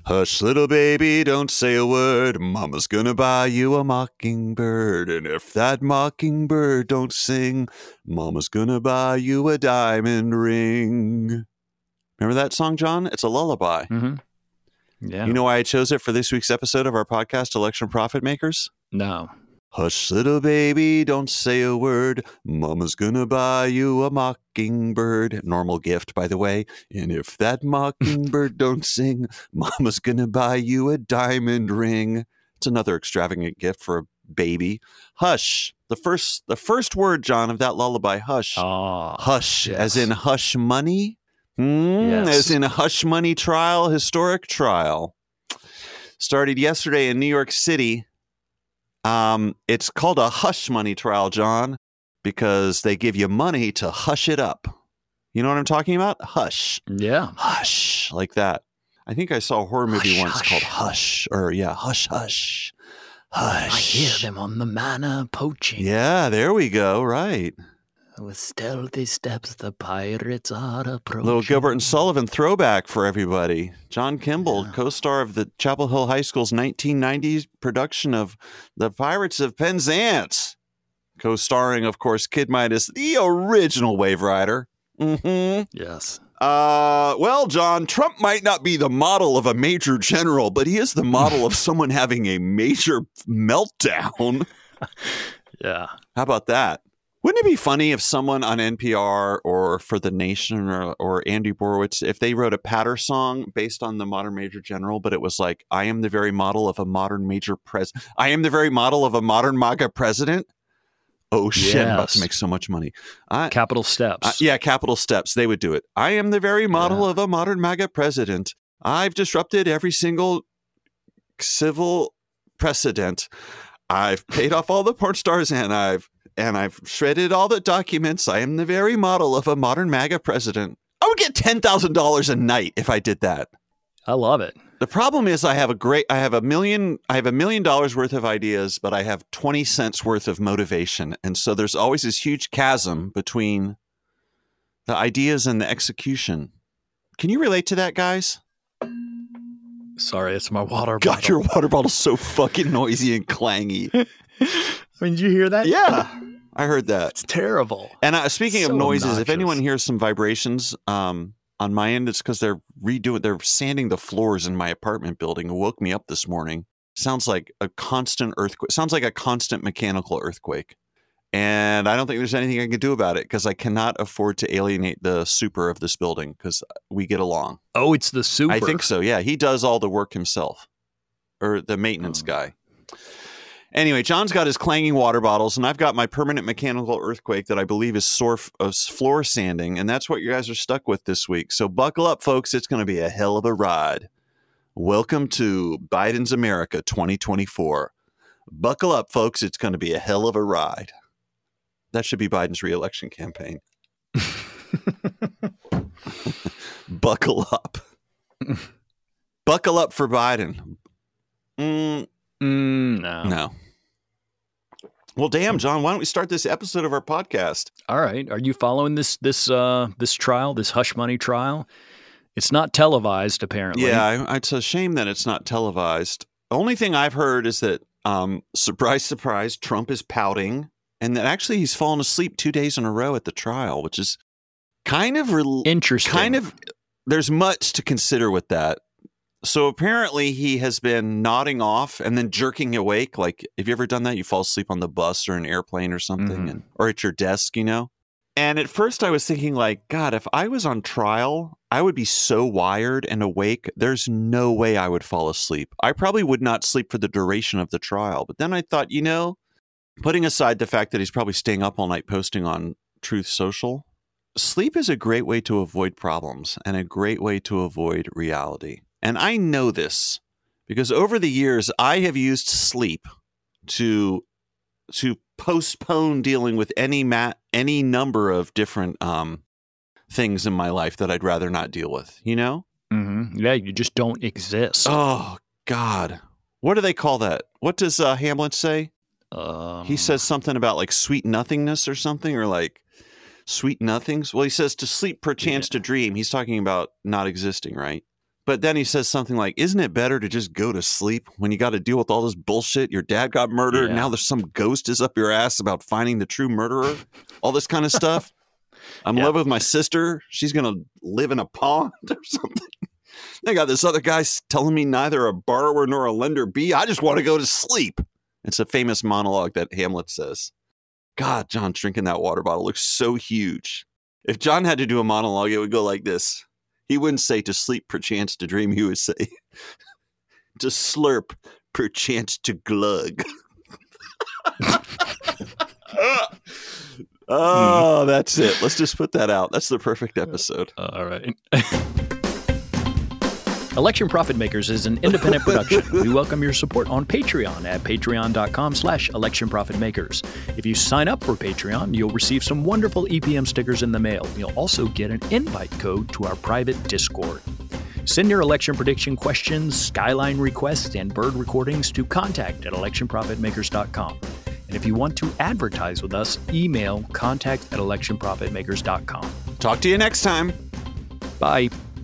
Hush, little baby, don't say a word. Mama's gonna buy you a mockingbird. And if that mockingbird don't sing, Mama's gonna buy you a diamond ring. Remember that song, John? It's a lullaby. Mm-hmm. Yeah. You know why I chose it for this week's episode of our podcast, Election Profit Makers? No. Hush, little baby, don't say a word. Mama's gonna buy you a mockingbird. Normal gift, by the way. And if that mockingbird don't sing, Mama's gonna buy you a diamond ring. It's another extravagant gift for a baby. Hush. The first word, John, of that lullaby, hush. Oh, Hush, yes. as in hush money. Yes. As in a hush money trial, historic trial. Started yesterday in New York City. It's called a hush money trial, John, because they give you money to hush it up. You know what I'm talking about? Hush. Yeah. Hush. Like that. I think I saw a horror movie once called Hush. Or, yeah, Hush, Hush. Hush. I hear them on the manor poaching. Yeah, there we go. Right. With stealthy steps, the pirates are approaching. Little Gilbert and Sullivan throwback for everybody. John Kimball, co-star of the Chapel Hill High School's 1990s production of The Pirates of Penzance. Co-starring, of course, Kid Midas, the original Wave Rider. Mm-hmm. Yes. Well, John, Trump might not be the model of a major general, but he is the model of someone having a major meltdown. Yeah. How about that? Wouldn't it be funny if someone on NPR or for The Nation or Andy Borowitz, if they wrote a patter song based on the modern major general, but it was like, I am the very model of a modern major president. I am the very model of a modern MAGA president. Oh, shit. I'm about to make so much money. Capital Steps. Yeah, Capital Steps. They would do it. I am the very model of a modern MAGA president. I've disrupted every single civil precedent. I've paid off all the porn stars and I've shredded all the documents. I am the very model of a modern MAGA president. I would get $10,000 a night if I did that. I love it. The problem is I have $1 million worth of ideas, but I have 20 cents worth of motivation. And so there's always this huge chasm between the ideas and the execution. Can you relate to that, guys? Sorry, it's my water bottle. God, your water bottle's so fucking noisy and clangy. I mean, did you hear that? Yeah, I heard that. It's terrible. And speaking of So noises, obnoxious. if anyone hears some vibrations on my end, it's because they're sanding the floors in my apartment building. It woke me up this morning. Sounds like a constant earthquake. Sounds like a constant mechanical earthquake. And I don't think there's anything I can do about it because I cannot afford to alienate the super of this building because we get along. Oh, it's the super. I think so. Yeah, he does all the work himself, or the maintenance guy. Anyway, John's got his clanging water bottles, and I've got my permanent mechanical earthquake that I believe is floor sanding, and that's what you guys are stuck with this week. So buckle up, folks. It's going to be a hell of a ride. Welcome to Biden's America 2024. Buckle up, folks. It's going to be a hell of a ride. That should be Biden's reelection campaign. Buckle up. Buckle up for Biden. No. No. Well, damn, John, why don't we start this episode of our podcast? All right. Are you following this trial, this hush money trial? It's not televised, apparently. Yeah, it's a shame that it's not televised. The only thing I've heard is that, surprise, surprise, Trump is pouting, and that actually he's fallen asleep 2 days in a row at the trial, which is kind of interesting. There's much to consider with that. So apparently he has been nodding off and then jerking awake. Like, have you ever done that? You fall asleep on the bus or an airplane or something, or at your desk, you know? And at first I was thinking like, God, if I was on trial, I would be so wired and awake. There's no way I would fall asleep. I probably would not sleep for the duration of the trial. But then I thought, you know, putting aside the fact that he's probably staying up all night posting on Truth Social, sleep is a great way to avoid problems and a great way to avoid reality. And I know this because over the years, I have used sleep to postpone dealing with any number of different things in my life that I'd rather not deal with, you know? Mm-hmm. Yeah, you just don't exist. Oh, God. What do they call that? What does Hamlet say? He says something about like sweet nothingness or something, or like sweet nothings. Well, he says to sleep perchance to dream. He's talking about not existing, right? But then he says something like, isn't it better to just go to sleep when you got to deal with all this bullshit? Your dad got murdered. Yeah. Now there's some ghost is up your ass about finding the true murderer. All this kind of stuff. I'm in love with my sister. She's going to live in a pond or something. They got this other guy telling me neither a borrower nor a lender be. I just want to go to sleep. It's a famous monologue that Hamlet says. God, John drinking that water bottle looks so huge. If John had to do a monologue, it would go like this. He wouldn't say to sleep, perchance to dream. He would say to slurp, perchance to glug. Oh, that's it. Let's just put that out. That's the perfect episode. All right. Election Profit Makers is an independent production. We welcome your support on Patreon at patreon.com/electionprofitmakers. If you sign up for Patreon, you'll receive some wonderful EPM stickers in the mail. You'll also get an invite code to our private Discord. Send your election prediction questions, skyline requests, and bird recordings to contact@electionprofitmakers.com. And if you want to advertise with us, email contact@electionprofitmakers.com. Talk to you next time. Bye.